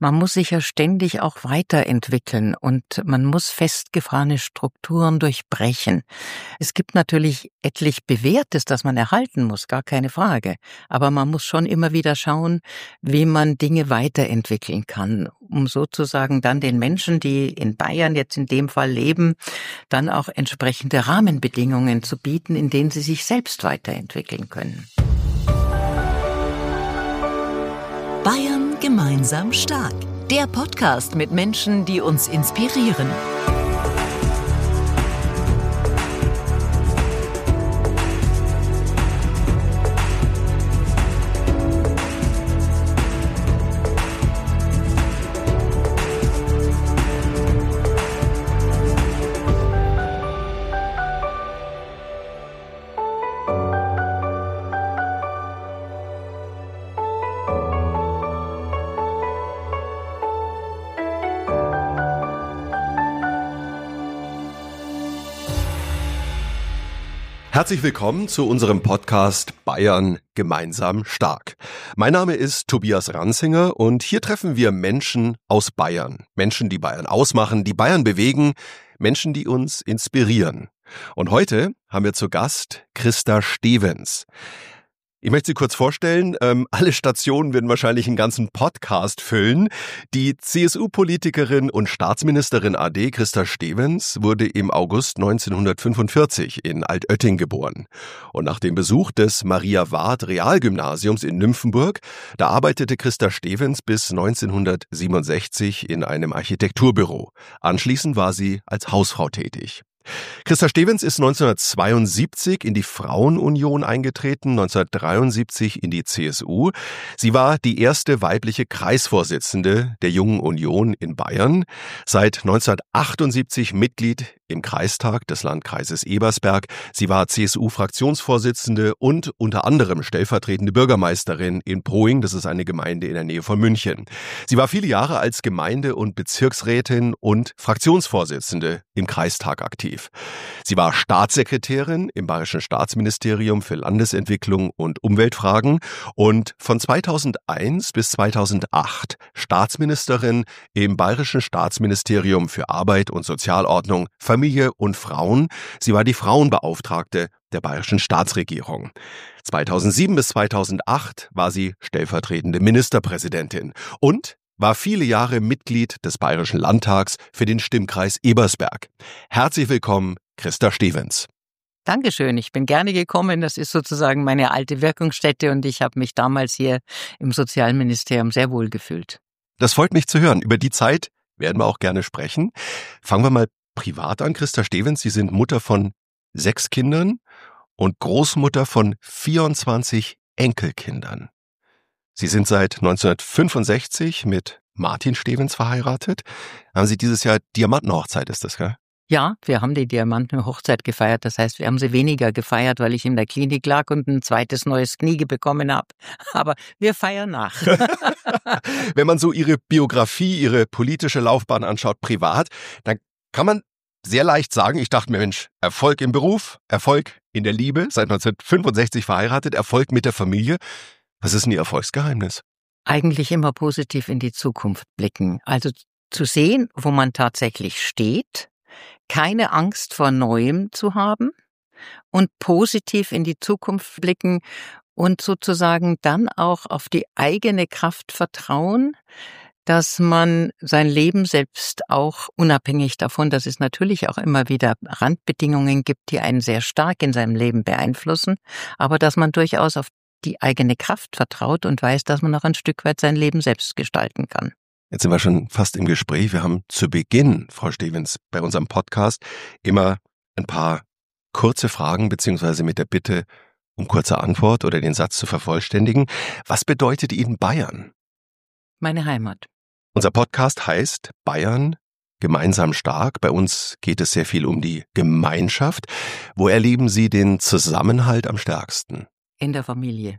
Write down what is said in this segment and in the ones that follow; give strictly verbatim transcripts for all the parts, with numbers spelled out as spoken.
Man muss sich ja ständig auch weiterentwickeln und man muss festgefahrene Strukturen durchbrechen. Es gibt natürlich etlich Bewährtes, das man erhalten muss, gar keine Frage. Aber man muss schon immer wieder schauen, wie man Dinge weiterentwickeln kann, um sozusagen dann den Menschen, die in Bayern jetzt in dem Fall leben, dann auch entsprechende Rahmenbedingungen zu bieten, in denen sie sich selbst weiterentwickeln können. Bayern gemeinsam stark. Der Podcast mit Menschen, die uns inspirieren. Herzlich willkommen zu unserem Podcast Bayern gemeinsam stark. Mein Name ist Tobias Ranzinger und hier treffen wir Menschen aus Bayern. Menschen, die Bayern ausmachen, die Bayern bewegen, Menschen, die uns inspirieren. Und heute haben wir zu Gast Christa Stevens. Ich möchte Sie kurz vorstellen, ähm, alle Stationen werden wahrscheinlich einen ganzen Podcast füllen. Die C S U-Politikerin und Staatsministerin A D Christa Stevens wurde im August neunzehnhundertfünfundvierzig in Altötting geboren. Und nach dem Besuch des Maria-Ward-Realgymnasiums in Nymphenburg, da arbeitete Christa Stevens bis neunzehnhundertsiebenundsechzig in einem Architekturbüro. Anschließend war sie als Hausfrau tätig. Christa Stevens ist neunzehnhundertzweiundsiebzig in die Frauenunion eingetreten, neunzehnhundertdreiundsiebzig in die C S U. Sie war die erste weibliche Kreisvorsitzende der Jungen Union in Bayern, seit neunzehnhundertachtundsiebzig Mitglied im Kreistag des Landkreises Ebersberg. Sie war C S U-Fraktionsvorsitzende und unter anderem stellvertretende Bürgermeisterin in Poing, das ist eine Gemeinde in der Nähe von München. Sie war viele Jahre als Gemeinde- und Bezirksrätin und Fraktionsvorsitzende im Kreistag aktiv. Sie war Staatssekretärin im Bayerischen Staatsministerium für Landesentwicklung und Umweltfragen und von zweitausendeins bis zweitausendacht Staatsministerin im Bayerischen Staatsministerium für Arbeit und Sozialordnung, Familie und Frauen. Sie war die Frauenbeauftragte der Bayerischen Staatsregierung. zweitausendsieben bis zweitausendacht war sie stellvertretende Ministerpräsidentin und war viele Jahre Mitglied des Bayerischen Landtags für den Stimmkreis Ebersberg. Herzlich willkommen, Christa Stevens. Dankeschön, ich bin gerne gekommen. Das ist sozusagen meine alte Wirkungsstätte und ich habe mich damals hier im Sozialministerium sehr wohl gefühlt. Das freut mich zu hören. Über die Zeit werden wir auch gerne sprechen. Fangen wir mal privat an. Christa Stevens, Sie sind Mutter von sechs Kindern und Großmutter von vierundzwanzig Enkelkindern. Sie sind seit neunzehnhundertfünfundsechzig mit Martin Stevens verheiratet. Haben Sie dieses Jahr Diamantenhochzeit, ist das, gell? Ja, wir haben die Diamantenhochzeit gefeiert. Das heißt, wir haben sie weniger gefeiert, weil ich in der Klinik lag und ein zweites neues Knie bekommen habe. Aber wir feiern nach. Wenn man so Ihre Biografie, Ihre politische Laufbahn anschaut, privat, dann kann man sehr leicht sagen, ich dachte mir, Mensch, Erfolg im Beruf, Erfolg in der Liebe, seit neunzehnhundertfünfundsechzig verheiratet, Erfolg mit der Familie. Was ist denn Ihr Erfolgsgeheimnis? Eigentlich immer positiv in die Zukunft blicken. Also zu sehen, wo man tatsächlich steht, keine Angst vor Neuem zu haben und positiv in die Zukunft blicken und sozusagen dann auch auf die eigene Kraft vertrauen, dass man sein Leben selbst auch unabhängig davon, dass es natürlich auch immer wieder Randbedingungen gibt, die einen sehr stark in seinem Leben beeinflussen, aber dass man durchaus auf die eigene Kraft vertraut und weiß, dass man noch ein Stück weit sein Leben selbst gestalten kann. Jetzt sind wir schon fast im Gespräch. Wir haben zu Beginn, Frau Stevens, bei unserem Podcast immer ein paar kurze Fragen beziehungsweise mit der Bitte um kurze Antwort oder den Satz zu vervollständigen. Was bedeutet Ihnen Bayern? Meine Heimat. Unser Podcast heißt Bayern gemeinsam stark. Bei uns geht es sehr viel um die Gemeinschaft. Wo erleben Sie den Zusammenhalt am stärksten? In der Familie.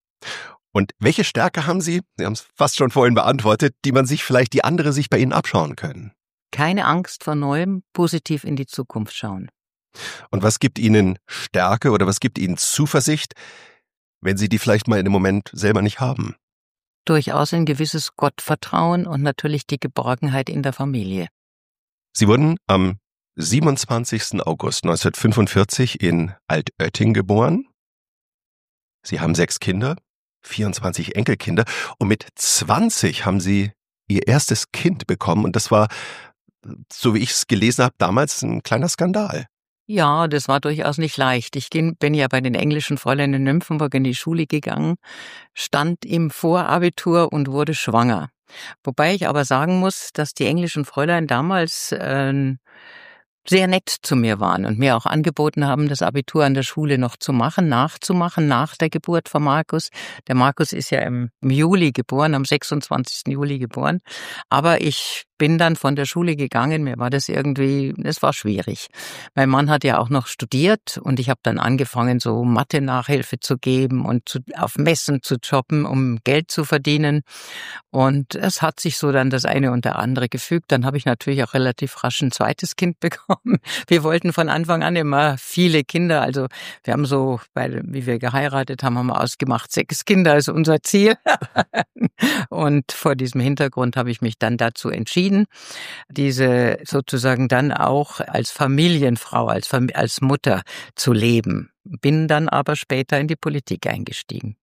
Und welche Stärke haben Sie, Sie haben es fast schon vorhin beantwortet, die man sich vielleicht, die andere sich bei Ihnen abschauen können? Keine Angst vor Neuem, positiv in die Zukunft schauen. Und was gibt Ihnen Stärke oder was gibt Ihnen Zuversicht, wenn Sie die vielleicht mal in dem Moment selber nicht haben? durchaus ein gewisses Gottvertrauen und natürlich die Geborgenheit in der Familie. Sie wurden am siebenundzwanzigsten August neunzehnhundertfünfundvierzig in Altötting geboren. Sie haben sechs Kinder, vierundzwanzig Enkelkinder und mit zwanzig haben Sie Ihr erstes Kind bekommen und das war, so wie ich es gelesen habe, damals ein kleiner Skandal. Ja, das war durchaus nicht leicht. Ich bin ja bei den englischen Fräulein in Nymphenburg in die Schule gegangen, stand im Vorabitur und wurde schwanger. Wobei ich aber sagen muss, dass die englischen Fräulein damals äh, sehr nett zu mir waren und mir auch angeboten haben, das Abitur an der Schule noch zu machen, nachzumachen, nach der Geburt von Markus. Der Markus ist ja im, im Juli geboren, am sechsundzwanzigsten Juli geboren. Aber ich bin dann von der Schule gegangen, mir war das irgendwie, es war schwierig. Mein Mann hat ja auch noch studiert und ich habe dann angefangen, so Mathe-Nachhilfe zu geben und zu, auf Messen zu jobben, um Geld zu verdienen. Und es hat sich so dann das eine und der andere gefügt. Dann habe ich natürlich auch relativ rasch ein zweites Kind bekommen. Wir wollten von Anfang an immer viele Kinder. Also wir haben so, bei, wie wir geheiratet haben, haben wir ausgemacht, sechs Kinder ist unser Ziel. Und vor diesem Hintergrund habe ich mich dann dazu entschieden, diese sozusagen dann auch als Familienfrau, als, Fam- als Mutter zu leben. Bin dann aber später in die Politik eingestiegen.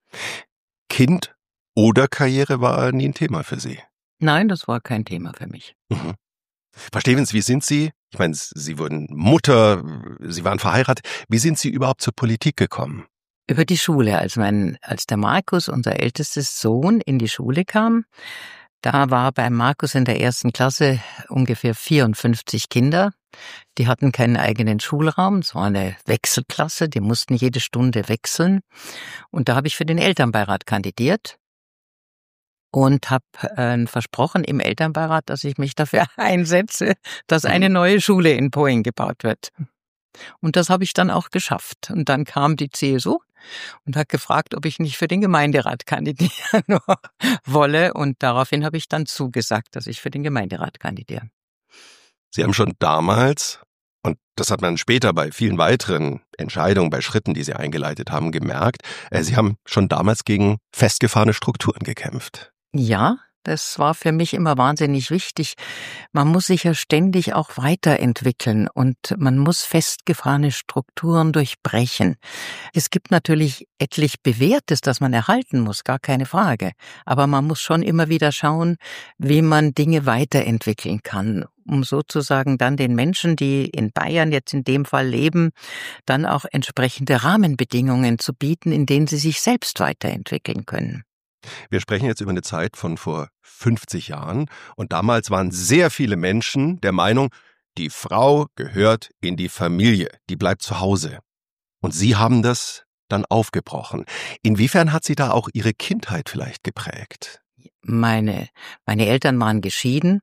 Kind oder Karriere war nie ein Thema für Sie? Nein, das war kein Thema für mich. Mhm. Verstehen Sie, wie sind Sie? Ich meine, Sie wurden Mutter, Sie waren verheiratet. Wie sind Sie überhaupt zur Politik gekommen? Über die Schule, als mein, als der Markus, unser ältestes Sohn, in die Schule kam. Da war bei Markus in der ersten Klasse ungefähr vierundfünfzig Kinder. Die hatten keinen eigenen Schulraum. Es war eine Wechselklasse, die mussten jede Stunde wechseln. Und da habe ich für den Elternbeirat kandidiert und habe äh, versprochen im Elternbeirat, dass ich mich dafür einsetze, dass eine neue Schule in Poing gebaut wird. Und das habe ich dann auch geschafft. Und dann kam die C S U und hat gefragt, ob ich nicht für den Gemeinderat kandidieren wolle. Und daraufhin habe ich dann zugesagt, dass ich für den Gemeinderat kandidiere. Sie haben schon damals, und das hat man später bei vielen weiteren Entscheidungen, bei Schritten, die Sie eingeleitet haben, gemerkt, äh, Sie haben schon damals gegen festgefahrene Strukturen gekämpft. Ja, das war für mich immer wahnsinnig wichtig. Man muss sich ja ständig auch weiterentwickeln und man muss festgefahrene Strukturen durchbrechen. Es gibt natürlich etlich Bewährtes, das man erhalten muss, gar keine Frage. Aber man muss schon immer wieder schauen, wie man Dinge weiterentwickeln kann, um sozusagen dann den Menschen, die in Bayern jetzt in dem Fall leben, dann auch entsprechende Rahmenbedingungen zu bieten, in denen sie sich selbst weiterentwickeln können. Wir sprechen jetzt über eine Zeit von vor fünfzig Jahren und damals waren sehr viele Menschen der Meinung, die Frau gehört in die Familie, die bleibt zu Hause. Und Sie haben das dann aufgebrochen. Inwiefern hat Sie da auch Ihre Kindheit vielleicht geprägt? Meine, meine Eltern waren geschieden.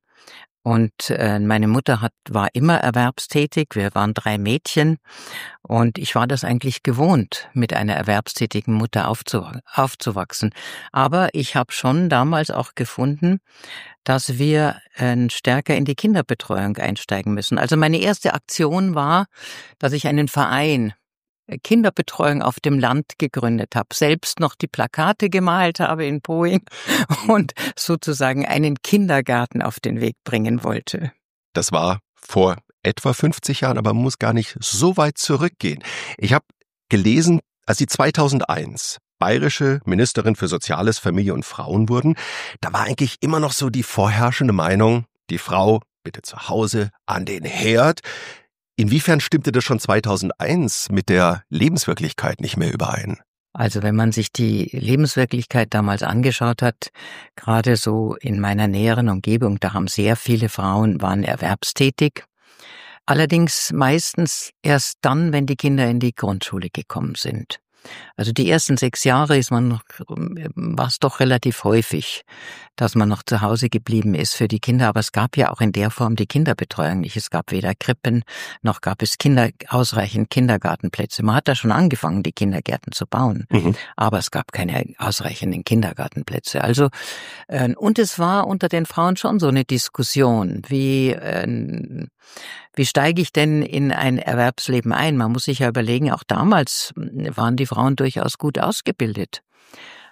Und äh, meine Mutter hat, war immer erwerbstätig, wir waren drei Mädchen und ich war das eigentlich gewohnt, mit einer erwerbstätigen Mutter aufzu, aufzuwachsen. Aber ich habe schon damals auch gefunden, dass wir äh, stärker in die Kinderbetreuung einsteigen müssen. Also meine erste Aktion war, dass ich einen Verein Kinderbetreuung auf dem Land gegründet habe, selbst noch die Plakate gemalt habe in Poing und sozusagen einen Kindergarten auf den Weg bringen wollte. Das war vor etwa fünfzig Jahren, aber man muss gar nicht so weit zurückgehen. Ich habe gelesen, als Sie zweitausendeins bayerische Ministerin für Soziales, Familie und Frauen wurden, da war eigentlich immer noch so die vorherrschende Meinung, die Frau bitte zu Hause an den Herd. Inwiefern stimmte das schon zweitausendeins mit der Lebenswirklichkeit nicht mehr überein? Also wenn man sich die Lebenswirklichkeit damals angeschaut hat, gerade so in meiner näheren Umgebung, da haben sehr viele Frauen, waren erwerbstätig. Allerdings meistens erst dann, wenn die Kinder in die Grundschule gekommen sind. Also die ersten sechs Jahre ist man noch, war es doch relativ häufig, dass man noch zu Hause geblieben ist für die Kinder. Aber es gab ja auch in der Form die Kinderbetreuung nicht. Es gab weder Krippen, noch gab es Kinder, ausreichend Kindergartenplätze. Man hat da schon angefangen, die Kindergärten zu bauen. Mhm. Aber es gab keine ausreichenden Kindergartenplätze. Also, äh, und es war unter den Frauen schon so eine Diskussion, wie, äh, wie steige ich denn in ein Erwerbsleben ein? Man muss sich ja überlegen, auch damals waren die Frauen durchaus gut ausgebildet.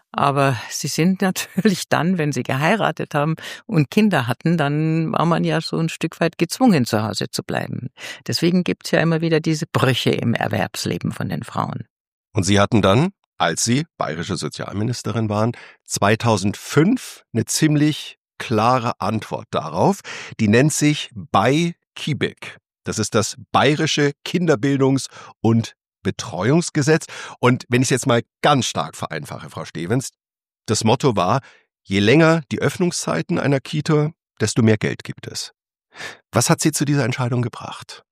Aber sie sind natürlich dann, wenn sie geheiratet haben und Kinder hatten, dann war man ja so ein Stück weit gezwungen, zu Hause zu bleiben. Deswegen gibt's ja immer wieder diese Brüche im Erwerbsleben von den Frauen. Und Sie hatten dann, als Sie bayerische Sozialministerin waren, zweitausendfünf eine ziemlich klare Antwort darauf. Die nennt sich BeiKiBeG. Das ist das Bayerische Kinderbildungs- und Betreuungsgesetz. Und wenn ich es jetzt mal ganz stark vereinfache, Frau Stevens, das Motto war, je länger die Öffnungszeiten einer Kita, desto mehr Geld gibt es. Was hat Sie zu dieser Entscheidung gebracht?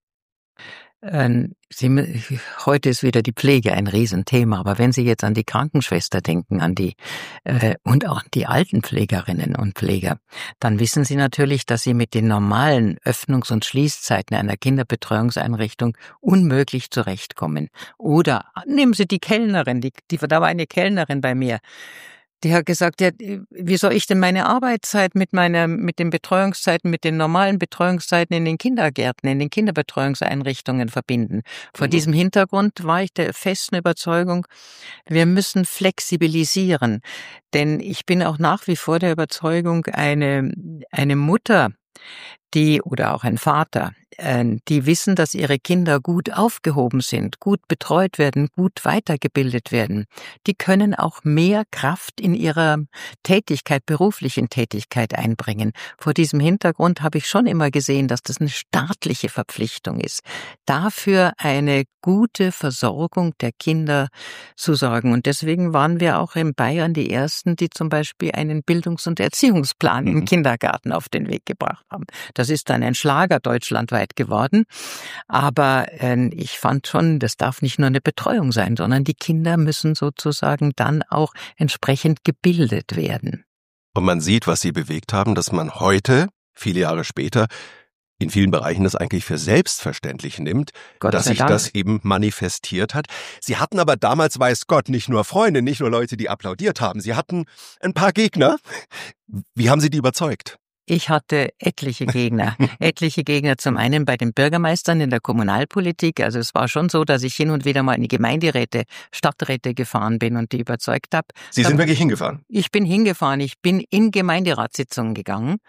Ähm, Sie, heute ist wieder die Pflege ein Riesenthema, aber wenn Sie jetzt an die Krankenschwester denken, an die äh, und auch die Altenpflegerinnen und Pfleger, dann wissen Sie natürlich, dass Sie mit den normalen Öffnungs- und Schließzeiten einer Kinderbetreuungseinrichtung unmöglich zurechtkommen. Oder nehmen Sie die Kellnerin, die, die da war eine Kellnerin bei mir. Die hat gesagt, ja, wie soll ich denn meine Arbeitszeit mit meiner, mit den Betreuungszeiten, mit den normalen Betreuungszeiten in den Kindergärten, in den Kinderbetreuungseinrichtungen verbinden? Vor mhm. diesem Hintergrund war ich der festen Überzeugung, wir müssen flexibilisieren. Denn ich bin auch nach wie vor der Überzeugung, eine, eine Mutter, die oder auch ein Vater, die wissen, dass ihre Kinder gut aufgehoben sind, gut betreut werden, gut weitergebildet werden, die können auch mehr Kraft in ihrer Tätigkeit, beruflichen Tätigkeit einbringen. Vor diesem Hintergrund habe ich schon immer gesehen, dass das eine staatliche Verpflichtung ist, dafür eine gute Versorgung der Kinder zu sorgen. Und deswegen waren wir auch in Bayern die Ersten, die zum Beispiel einen Bildungs- und Erziehungsplan mhm. im Kindergarten auf den Weg gebracht haben. Das ist dann ein Schlager deutschlandweit geworden. Aber äh, ich fand schon, das darf nicht nur eine Betreuung sein, sondern die Kinder müssen sozusagen dann auch entsprechend gebildet werden. Und man sieht, was Sie bewegt haben, dass man heute, viele Jahre später, in vielen Bereichen das eigentlich für selbstverständlich nimmt, Gott dass sich Dank. das eben manifestiert hat. Sie hatten aber damals, weiß Gott, nicht nur Freunde, nicht nur Leute, die applaudiert haben. Sie hatten ein paar Gegner. Wie haben Sie die überzeugt? Ich hatte etliche Gegner. etliche Gegner zum einen bei den Bürgermeistern in der Kommunalpolitik. Also es war schon so, dass ich hin und wieder mal in die Gemeinderäte, Stadträte gefahren bin und die überzeugt habe. Sie sind wirklich hingefahren? Ich bin hingefahren. Ich bin in Gemeinderatssitzungen gegangen.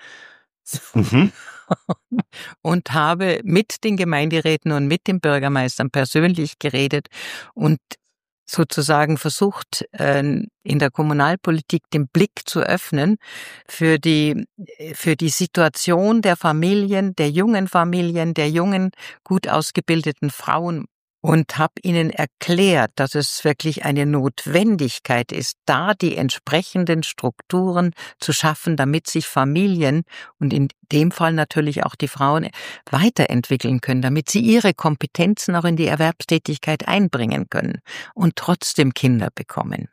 Mhm. und habe mit den Gemeinderäten und mit den Bürgermeistern persönlich geredet und sozusagen versucht, in der Kommunalpolitik den Blick zu öffnen für die, für die Situation der Familien, der jungen Familien, der jungen, gut ausgebildeten Frauen und habe ihnen erklärt, dass es wirklich eine Notwendigkeit ist, da die entsprechenden Strukturen zu schaffen, damit sich Familien und in dem Fall natürlich auch die Frauen weiterentwickeln können, damit sie ihre Kompetenzen auch in die Erwerbstätigkeit einbringen können und trotzdem Kinder bekommen.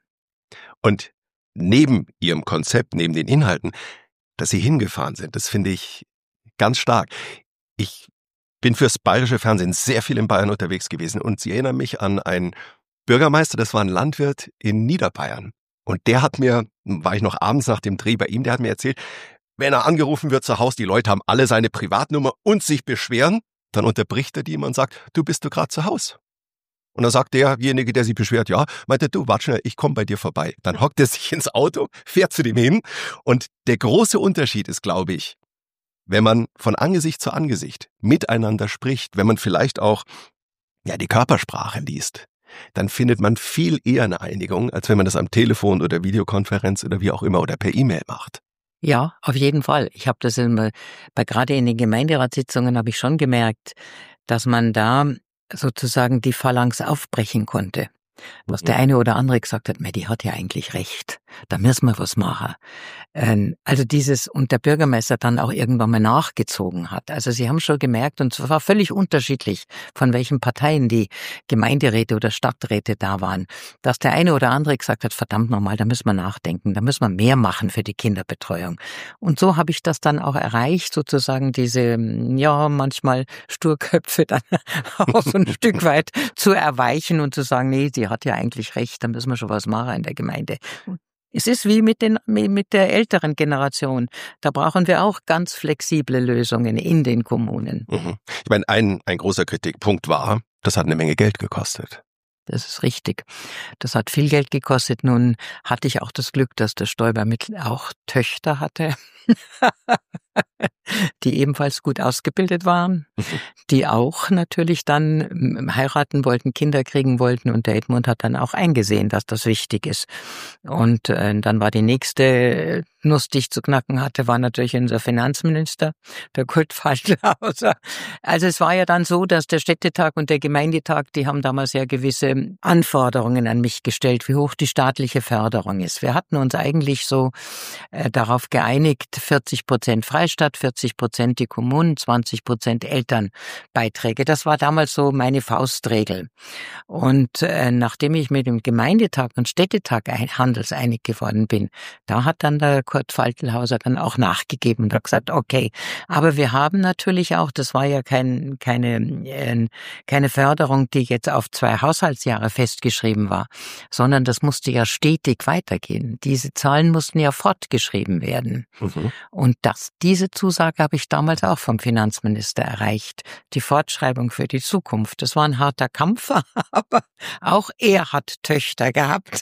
Und neben Ihrem Konzept, neben den Inhalten, dass Sie hingefahren sind, das finde ich ganz stark. Ich bin fürs bayerische Fernsehen sehr viel in Bayern unterwegs gewesen und Sie erinnern mich an einen Bürgermeister, das war ein Landwirt in Niederbayern. Und der hat mir, war ich noch abends nach dem Dreh bei ihm, der hat mir erzählt, wenn er angerufen wird zu Hause, die Leute haben alle seine Privatnummer und sich beschweren, dann unterbricht er die und sagt, du bist du gerade zu Hause? Und dann sagt derjenige, der sich beschwert, ja, meint er, du, warte schnell, ich komme bei dir vorbei. Dann hockt er sich ins Auto, fährt zu dem hin und der große Unterschied ist, glaube ich, wenn man von Angesicht zu Angesicht miteinander spricht, wenn man vielleicht auch ja die Körpersprache liest, dann findet man viel eher eine Einigung, als wenn man das am Telefon oder Videokonferenz oder wie auch immer oder per E-Mail macht. Ja, auf jeden Fall. Ich habe das immer, bei gerade in den Gemeinderatssitzungen habe ich schon gemerkt, dass man da sozusagen die Phalanx aufbrechen konnte. Was der eine oder andere gesagt hat, die hat ja eigentlich recht, da müssen wir was machen. Also dieses, und der Bürgermeister dann auch irgendwann mal nachgezogen hat. Also sie haben schon gemerkt, und es war völlig unterschiedlich, von welchen Parteien die Gemeinderäte oder Stadträte da waren, dass der eine oder andere gesagt hat, verdammt nochmal, da müssen wir nachdenken, da müssen wir mehr machen für die Kinderbetreuung. Und so habe ich das dann auch erreicht, sozusagen diese, ja, manchmal Sturköpfe dann auch so ein Stück weit zu erweichen und zu sagen, nee, die hat ja eigentlich recht, da müssen wir schon was machen in der Gemeinde. Es ist wie mit den, mit der älteren Generation. Da brauchen wir auch ganz flexible Lösungen in den Kommunen. Mhm. Ich meine, ein, ein großer Kritikpunkt war, das hat eine Menge Geld gekostet. Das ist richtig. Das hat viel Geld gekostet. Nun hatte ich auch das Glück, dass der Stoiber mit auch Töchter hatte, die ebenfalls gut ausgebildet waren, die auch natürlich dann heiraten wollten, Kinder kriegen wollten. Und der Edmund hat dann auch eingesehen, dass das wichtig ist. Und äh, dann war die nächste Nuss, die ich zu knacken hatte, war natürlich unser Finanzminister, der Kurt Faltlhauser. Also es war ja dann so, dass der Städtetag und der Gemeindetag, die haben damals ja gewisse Anforderungen an mich gestellt, wie hoch die staatliche Förderung ist. Wir hatten uns eigentlich so äh, darauf geeinigt, vierzig Prozent Freistaat, vierzig Prozent die Kommunen, zwanzig Prozent Elternbeiträge. Das war damals so meine Faustregel. Und äh, nachdem ich mit dem Gemeindetag und Städtetag handelseinig geworden bin, da hat dann der Kurt Faltlhauser dann auch nachgegeben und hat gesagt, okay, aber wir haben natürlich auch, das war ja kein, keine, äh, keine Förderung, die jetzt auf zwei Haushaltsjahre festgeschrieben war, sondern das musste ja stetig weitergehen. Diese Zahlen mussten ja fortgeschrieben werden. Mhm. Und das, diese Zusage habe ich damals auch vom Finanzminister erreicht. Die Fortschreibung für die Zukunft. Das war ein harter Kampf, aber auch er hat Töchter gehabt.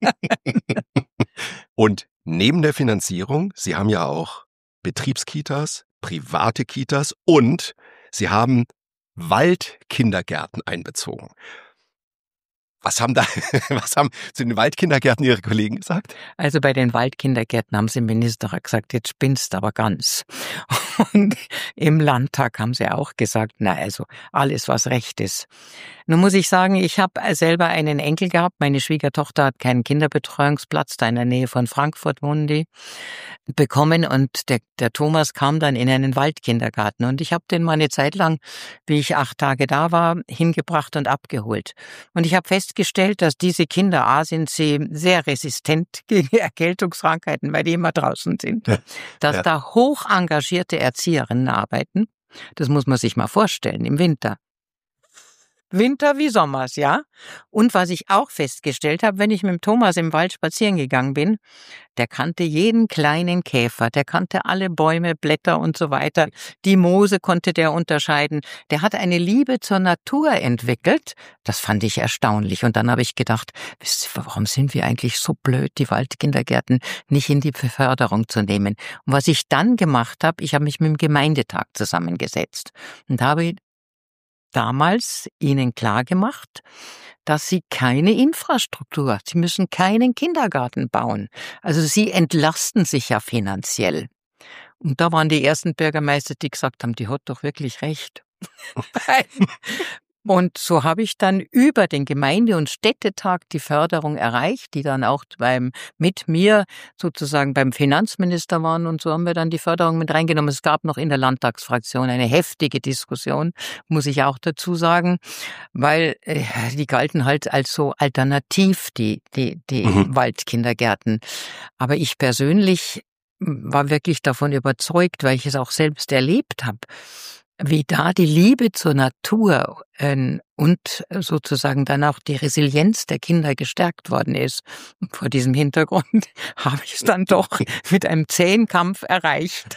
Und neben der Finanzierung, Sie haben ja auch Betriebskitas, private Kitas und Sie haben Waldkindergärten einbezogen. Was haben da, was haben zu den Waldkindergärten Ihre Kollegen gesagt? Also bei den Waldkindergärten haben sie im Ministerrat gesagt, jetzt spinnst aber ganz. Und im Landtag haben sie auch gesagt, na also alles, was recht ist. Nun muss ich sagen, ich habe selber einen Enkel gehabt. Meine Schwiegertochter hat keinen Kinderbetreuungsplatz, da in der Nähe von Frankfurt wohnen die, bekommen. Und der, der Thomas kam dann in einen Waldkindergarten. Und ich habe den mal eine Zeit lang, wie ich acht Tage da war, hingebracht und abgeholt. Und ich habe festgestellt, dass diese Kinder, A, sind sie sehr resistent gegen Erkältungskrankheiten, weil die immer draußen sind. Ja. Dass ja. da hoch engagierte Erzieherinnen arbeiten, das muss man sich mal vorstellen, im Winter. Winter wie Sommers, ja. Und was ich auch festgestellt habe, wenn ich mit dem Thomas im Wald spazieren gegangen bin, der kannte jeden kleinen Käfer, der kannte alle Bäume, Blätter und so weiter. Die Moose konnte der unterscheiden. Der hat eine Liebe zur Natur entwickelt. Das fand ich erstaunlich. Und dann habe ich gedacht, wisst ihr, warum sind wir eigentlich so blöd, die Waldkindergärten nicht in die Förderung zu nehmen? Und was ich dann gemacht habe, ich habe mich mit dem Gemeindetag zusammengesetzt und habe damals ihnen klargemacht, dass sie keine Infrastruktur, sie müssen keinen Kindergarten bauen. Also sie entlasten sich ja finanziell. Und da waren die ersten Bürgermeister, die gesagt haben, die hat doch wirklich recht. Und so habe ich dann über den Gemeinde- und Städtetag die Förderung erreicht, die dann auch beim mit mir sozusagen beim Finanzminister waren. Und so haben wir dann die Förderung mit reingenommen. Es gab noch in der Landtagsfraktion eine heftige Diskussion, muss ich auch dazu sagen, weil äh, die galten halt als so alternativ, die, die, die mhm. Waldkindergärten. Aber ich persönlich war wirklich davon überzeugt, weil ich es auch selbst erlebt habe, wie da die Liebe zur Natur äh, und sozusagen dann auch die Resilienz der Kinder gestärkt worden ist. Und vor diesem Hintergrund habe ich es dann doch mit einem zähen Kampf erreicht.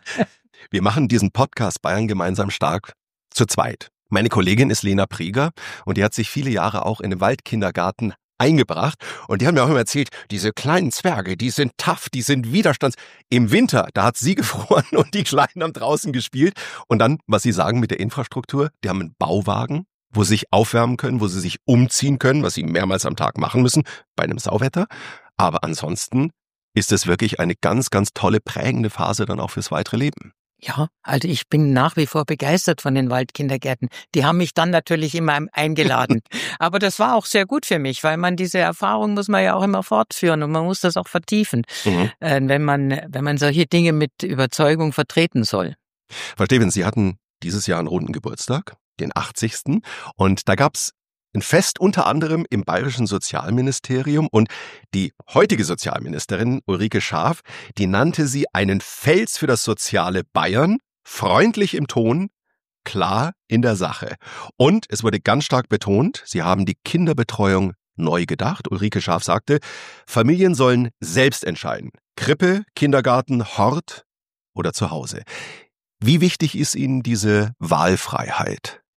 Wir machen diesen Podcast Bayern gemeinsam stark zu zweit. Meine Kollegin ist Lena Prieger und die hat sich viele Jahre auch in den Waldkindergarten eingebracht und die haben mir auch immer erzählt, diese kleinen Zwerge, die sind tough, die sind widerstands. Im Winter, da hat sie gefroren und die Kleinen haben draußen gespielt. Und dann, was Sie sagen mit der Infrastruktur, die haben einen Bauwagen, wo sie sich aufwärmen können, wo sie sich umziehen können, was sie mehrmals am Tag machen müssen, bei einem Sauwetter. Aber ansonsten ist es wirklich eine ganz, ganz tolle, prägende Phase dann auch fürs weitere Leben. Ja, also ich bin nach wie vor begeistert von den Waldkindergärten. Die haben mich dann natürlich immer eingeladen. Aber das war auch sehr gut für mich, weil man diese Erfahrung muss man ja auch immer fortführen und man muss das auch vertiefen, mhm. äh, wenn man wenn man solche Dinge mit Überzeugung vertreten soll. Frau Stevens, Sie hatten dieses Jahr einen runden Geburtstag, den achtzigsten Und da gab's ein Fest unter anderem im Bayerischen Sozialministerium und die heutige Sozialministerin Ulrike Schaaf, die nannte sie einen Fels für das soziale Bayern, freundlich im Ton, klar in der Sache. Und es wurde ganz stark betont, sie haben die Kinderbetreuung neu gedacht. Ulrike Schaaf sagte, Familien sollen selbst entscheiden. Krippe, Kindergarten, Hort oder zu Hause. Wie wichtig ist Ihnen diese Wahlfreiheit?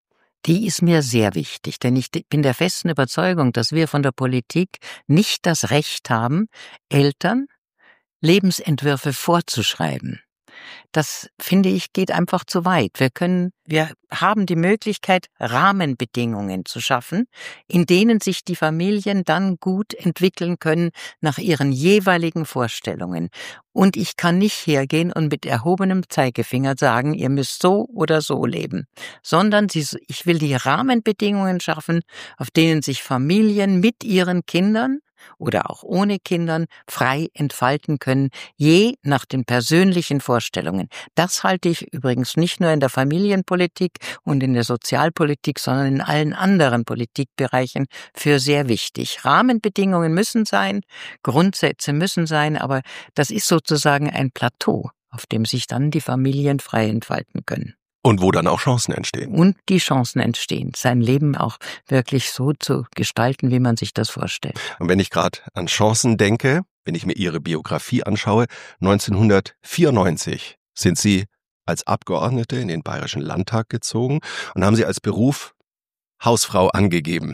Die ist mir sehr wichtig, denn ich bin der festen Überzeugung, dass wir von der Politik nicht das Recht haben, Eltern Lebensentwürfe vorzuschreiben. Das, finde ich, geht einfach zu weit. Wir können, wir haben die Möglichkeit, Rahmenbedingungen zu schaffen, in denen sich die Familien dann gut entwickeln können nach ihren jeweiligen Vorstellungen. Und ich kann nicht hergehen und mit erhobenem Zeigefinger sagen, ihr müsst so oder so leben, sondern ich will die Rahmenbedingungen schaffen, auf denen sich Familien mit ihren Kindern oder auch ohne Kindern frei entfalten können, je nach den persönlichen Vorstellungen. Das halte ich übrigens nicht nur in der Familienpolitik und in der Sozialpolitik, sondern in allen anderen Politikbereichen für sehr wichtig. Rahmenbedingungen müssen sein, Grundsätze müssen sein, aber das ist sozusagen ein Plateau, auf dem sich dann die Familien frei entfalten können. Und wo dann auch Chancen entstehen. Und die Chancen entstehen, sein Leben auch wirklich so zu gestalten, wie man sich das vorstellt. Und wenn ich gerade an Chancen denke, wenn ich mir Ihre Biografie anschaue, neunzehnhundertvierundneunzig sind Sie als Abgeordnete in den Bayerischen Landtag gezogen und haben Sie als Beruf Hausfrau angegeben.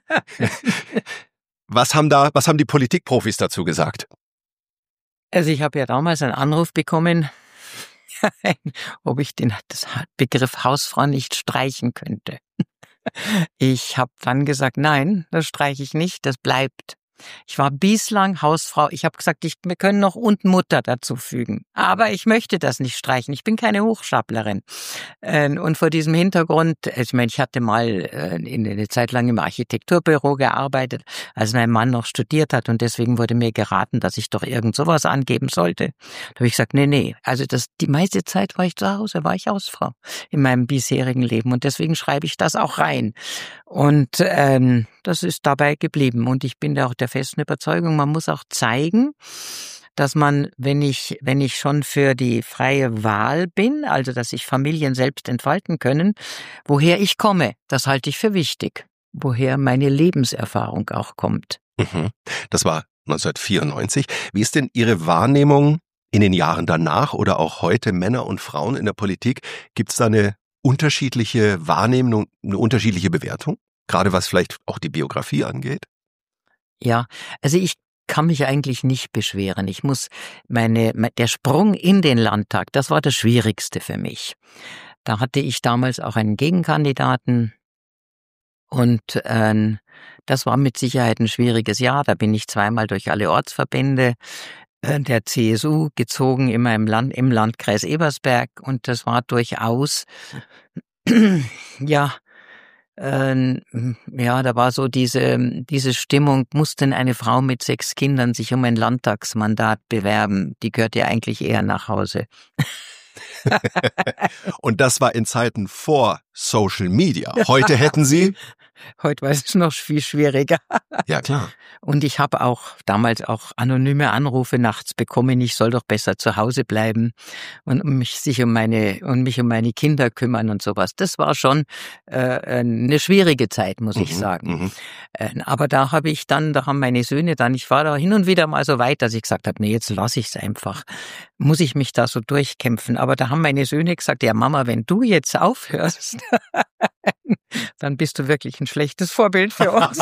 Was haben da, was haben die Politikprofis dazu gesagt? Also ich habe ja damals einen Anruf bekommen, ob ich den das Begriff Hausfrau nicht streichen könnte. Ich habe dann gesagt, nein, das streiche ich nicht, das bleibt. Ich war bislang Hausfrau. Ich habe gesagt, ich, wir können noch und Mutter dazu fügen. Aber ich möchte das nicht streichen. Ich bin keine Hochstaplerin. Und vor diesem Hintergrund, ich meine, ich hatte mal in eine Zeit lang im Architekturbüro gearbeitet, als mein Mann noch studiert hat. Und deswegen wurde mir geraten, dass ich doch irgend sowas angeben sollte. Da habe ich gesagt, nee, nee. Also das, die meiste Zeit war ich zu Hause, war ich Hausfrau in meinem bisherigen Leben. Und deswegen schreibe ich das auch rein. Und ähm, das ist dabei geblieben. Und ich bin da auch der festen Überzeugung, man muss auch zeigen, dass man, wenn ich, wenn ich schon für die freie Wahl bin, also dass sich Familien selbst entfalten können, woher ich komme, das halte ich für wichtig. Woher meine Lebenserfahrung auch kommt. Mhm. Das war neunzehnhundertvierundneunzig. Wie ist denn Ihre Wahrnehmung in den Jahren danach oder auch heute Männer und Frauen in der Politik? Gibt es da eine unterschiedliche Wahrnehmung, eine unterschiedliche Bewertung? Gerade was vielleicht auch die Biografie angeht? Ja, also ich kann mich eigentlich nicht beschweren. Ich muss meine, der Sprung in den Landtag, das war das Schwierigste für mich. Da hatte ich damals auch einen Gegenkandidaten und äh, das war mit Sicherheit ein schwieriges Jahr. Da bin ich zweimal durch alle Ortsverbände äh, der C S U gezogen, immer im Land, im Landkreis Ebersberg, und das war durchaus, ja, Ähm, ja, da war so diese, diese Stimmung, muss denn eine Frau mit sechs Kindern sich um ein Landtagsmandat bewerben? Die gehört ja eigentlich eher nach Hause. Und das war in Zeiten vor Social Media. Heute hätten Sie? Heute war es noch viel schwieriger. Ja, klar. Und ich habe auch damals auch anonyme Anrufe nachts bekommen, ich soll doch besser zu Hause bleiben und mich sich um meine und mich um meine Kinder kümmern und sowas. Das war schon äh, eine schwierige Zeit, muss mhm, ich sagen. Mhm. Äh, aber da habe ich dann, da haben meine Söhne dann, ich war da hin und wieder mal so weit, dass ich gesagt habe, nee, jetzt lasse ich es einfach. Muss ich mich da so durchkämpfen? Aber da haben meine Söhne gesagt, ja Mama, wenn du jetzt aufhörst, dann bist du wirklich ein schlechtes Vorbild für uns.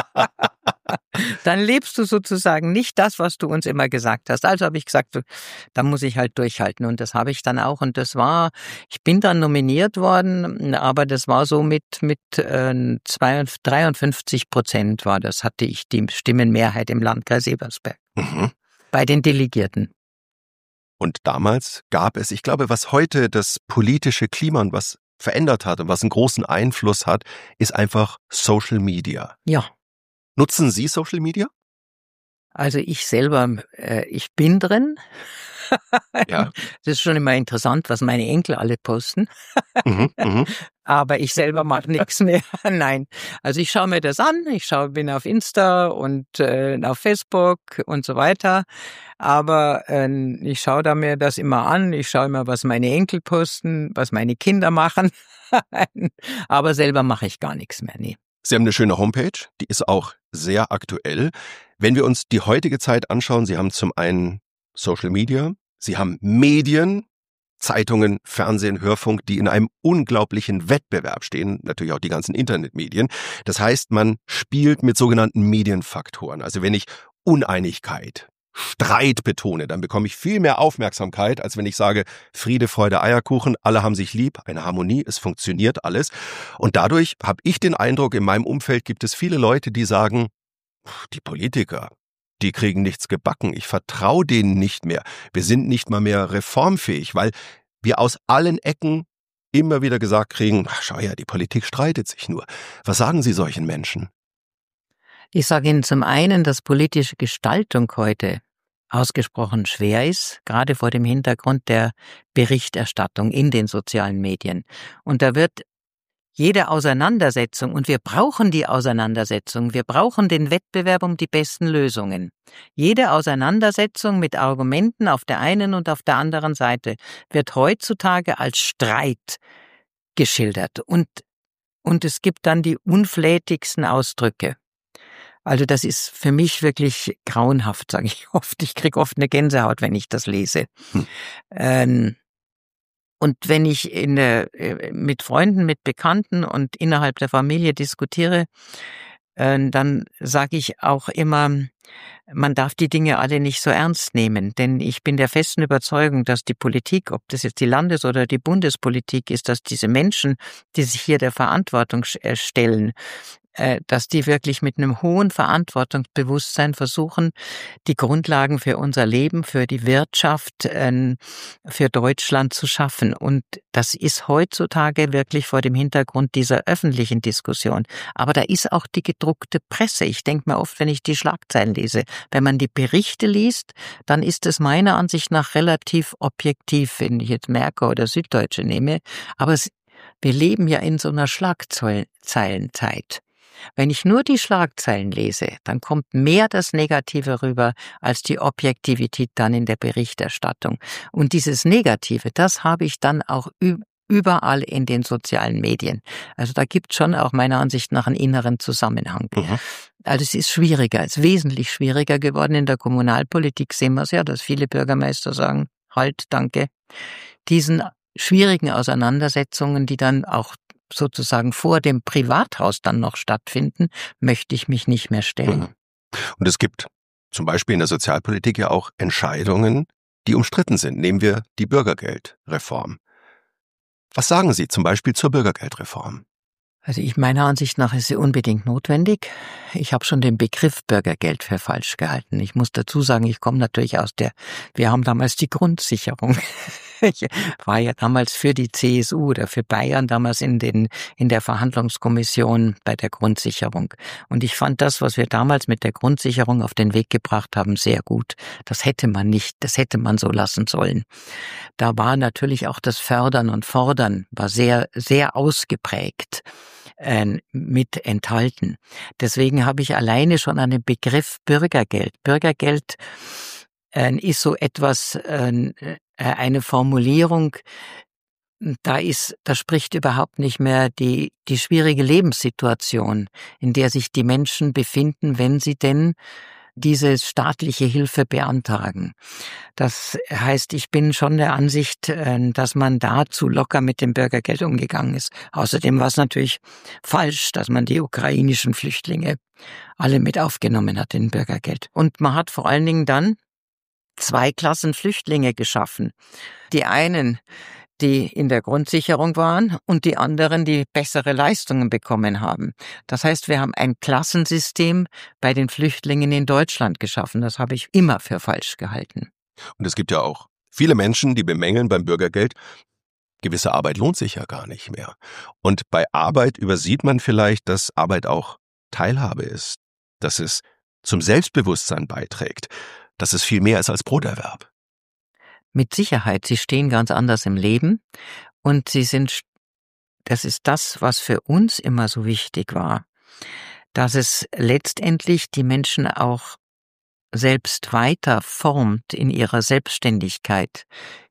Dann lebst du sozusagen nicht das, was du uns immer gesagt hast. Also habe ich gesagt, da muss ich halt durchhalten, und das habe ich dann auch. Und das war, ich bin dann nominiert worden, aber das war so mit mit äh, dreiundfünfzig Prozent war das, hatte ich die Stimmenmehrheit im Landkreis Ebersberg. Mhm. Bei den Delegierten. Und damals gab es, ich glaube, was heute das politische Klima und was verändert hat und was einen großen Einfluss hat, ist einfach Social Media. Ja. Nutzen Sie Social Media? Also ich selber, äh, ich bin drin. Ja. Das ist schon immer interessant, was meine Enkel alle posten. Mhm, mhm. Aber ich selber mache nichts mehr. Nein. Also ich schaue mir das an. Ich schaue, bin auf Insta und äh, auf Facebook und so weiter. Aber äh, ich schaue da mir das immer an. Ich schaue immer, was meine Enkel posten, was meine Kinder machen. Aber selber mache ich gar nichts mehr. Nee. Sie haben eine schöne Homepage, die ist auch sehr aktuell. Wenn wir uns die heutige Zeit anschauen, Sie haben zum einen Social Media, Sie haben Medien, Zeitungen, Fernsehen, Hörfunk, die in einem unglaublichen Wettbewerb stehen, natürlich auch die ganzen Internetmedien. Das heißt, man spielt mit sogenannten Medienfaktoren. Also wenn ich Uneinigkeit, Streit betone, dann bekomme ich viel mehr Aufmerksamkeit, als wenn ich sage, Friede, Freude, Eierkuchen, alle haben sich lieb, eine Harmonie, es funktioniert alles. Und dadurch habe ich den Eindruck, in meinem Umfeld gibt es viele Leute, die sagen, die Politiker, die kriegen nichts gebacken, ich vertraue denen nicht mehr. Wir sind nicht mal mehr reformfähig, weil wir aus allen Ecken immer wieder gesagt kriegen, ach, schau ja, die Politik streitet sich nur. Was sagen Sie solchen Menschen? Ich sage Ihnen zum einen, dass politische Gestaltung heute ausgesprochen schwer ist, gerade vor dem Hintergrund der Berichterstattung in den sozialen Medien. Und da wird jede Auseinandersetzung, und wir brauchen die Auseinandersetzung, wir brauchen den Wettbewerb um die besten Lösungen. Jede Auseinandersetzung mit Argumenten auf der einen und auf der anderen Seite wird heutzutage als Streit geschildert. Und, und es gibt dann die unflätigsten Ausdrücke. Also das ist für mich wirklich grauenhaft, sage ich oft. Ich kriege oft eine Gänsehaut, wenn ich das lese. Hm. Ähm, Und wenn ich in der, mit Freunden, mit Bekannten und innerhalb der Familie diskutiere, dann sage ich auch immer, man darf die Dinge alle nicht so ernst nehmen. Denn ich bin der festen Überzeugung, dass die Politik, ob das jetzt die Landes- oder die Bundespolitik ist, dass diese Menschen, die sich hier der Verantwortung stellen, dass die wirklich mit einem hohen Verantwortungsbewusstsein versuchen, die Grundlagen für unser Leben, für die Wirtschaft, für Deutschland zu schaffen. Und das ist heutzutage wirklich vor dem Hintergrund dieser öffentlichen Diskussion. Aber da ist auch die gedruckte Presse. Ich denke mir oft, wenn ich die Schlagzeilen lese, wenn man die Berichte liest, dann ist es meiner Ansicht nach relativ objektiv, wenn ich jetzt Merkur oder Süddeutsche nehme. Aber es, wir leben ja in so einer Schlagzeilenzeit. Wenn ich nur die Schlagzeilen lese, dann kommt mehr das Negative rüber als die Objektivität dann in der Berichterstattung. Und dieses Negative, das habe ich dann auch überall in den sozialen Medien. Also da gibt es schon auch meiner Ansicht nach einen inneren Zusammenhang. Mhm. Also es ist schwieriger, es ist wesentlich schwieriger geworden. In der Kommunalpolitik sehen wir es ja, dass viele Bürgermeister sagen, halt, danke. Diesen schwierigen Auseinandersetzungen, die dann auch sozusagen vor dem Privathaus dann noch stattfinden, möchte ich mich nicht mehr stellen. Und es gibt zum Beispiel in der Sozialpolitik ja auch Entscheidungen, die umstritten sind. Nehmen wir die Bürgergeldreform. Was sagen Sie zum Beispiel zur Bürgergeldreform? Also ich meiner Ansicht nach ist sie unbedingt notwendig. Ich habe schon den Begriff Bürgergeld für falsch gehalten. Ich muss dazu sagen, ich komme natürlich aus der, wir haben damals die Grundsicherung. Ich war ja damals für die C S U oder für Bayern damals in den in der Verhandlungskommission bei der Grundsicherung. Und ich fand das, was wir damals mit der Grundsicherung auf den Weg gebracht haben, sehr gut. Das hätte man nicht, das hätte man so lassen sollen. Da war natürlich auch das Fördern und Fordern war sehr, sehr ausgeprägt äh, mit enthalten. Deswegen habe ich alleine schon an den Begriff Bürgergeld. Bürgergeld äh, ist so etwas, äh, eine Formulierung, da ist, da spricht überhaupt nicht mehr die, die schwierige Lebenssituation, in der sich die Menschen befinden, wenn sie denn diese staatliche Hilfe beantragen. Das heißt, ich bin schon der Ansicht, dass man da zu locker mit dem Bürgergeld umgegangen ist. Außerdem war es natürlich falsch, dass man die ukrainischen Flüchtlinge alle mit aufgenommen hat in Bürgergeld. Und man hat vor allen Dingen dann zwei Klassen Flüchtlinge geschaffen. Die einen, die in der Grundsicherung waren und die anderen, die bessere Leistungen bekommen haben. Das heißt, wir haben ein Klassensystem bei den Flüchtlingen in Deutschland geschaffen. Das habe ich immer für falsch gehalten. Und es gibt ja auch viele Menschen, die bemängeln beim Bürgergeld, gewisse Arbeit lohnt sich ja gar nicht mehr. Und bei Arbeit übersieht man vielleicht, dass Arbeit auch Teilhabe ist, dass es zum Selbstbewusstsein beiträgt, dass es viel mehr ist als Broterwerb. Mit Sicherheit, sie stehen ganz anders im Leben und sie sind, das ist das, was für uns immer so wichtig war, dass es letztendlich die Menschen auch selbst weiter formt in ihrer Selbstständigkeit,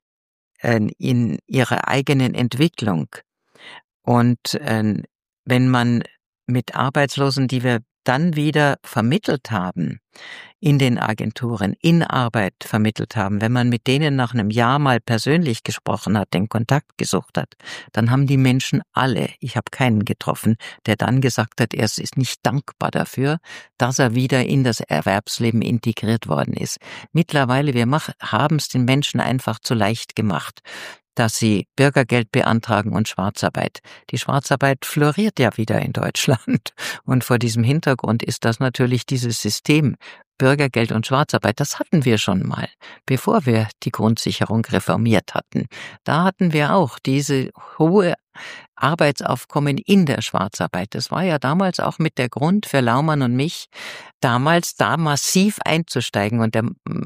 in ihrer eigenen Entwicklung. Und wenn man mit Arbeitslosen, die wir dann wieder vermittelt haben, in den Agenturen, in Arbeit vermittelt haben, wenn man mit denen nach einem Jahr mal persönlich gesprochen hat, den Kontakt gesucht hat, dann haben die Menschen alle, ich habe keinen getroffen, der dann gesagt hat, er ist nicht dankbar dafür, dass er wieder in das Erwerbsleben integriert worden ist. Mittlerweile, wir haben es den Menschen einfach zu leicht gemacht, dass sie Bürgergeld beantragen und Schwarzarbeit. Die Schwarzarbeit floriert ja wieder in Deutschland. Und vor diesem Hintergrund ist das natürlich dieses System Bürgergeld und Schwarzarbeit, das hatten wir schon mal, bevor wir die Grundsicherung reformiert hatten. Da hatten wir auch diese hohe Arbeitsaufkommen in der Schwarzarbeit. Das war ja damals auch mit der Grund für Laumann und mich, damals da massiv einzusteigen. Und der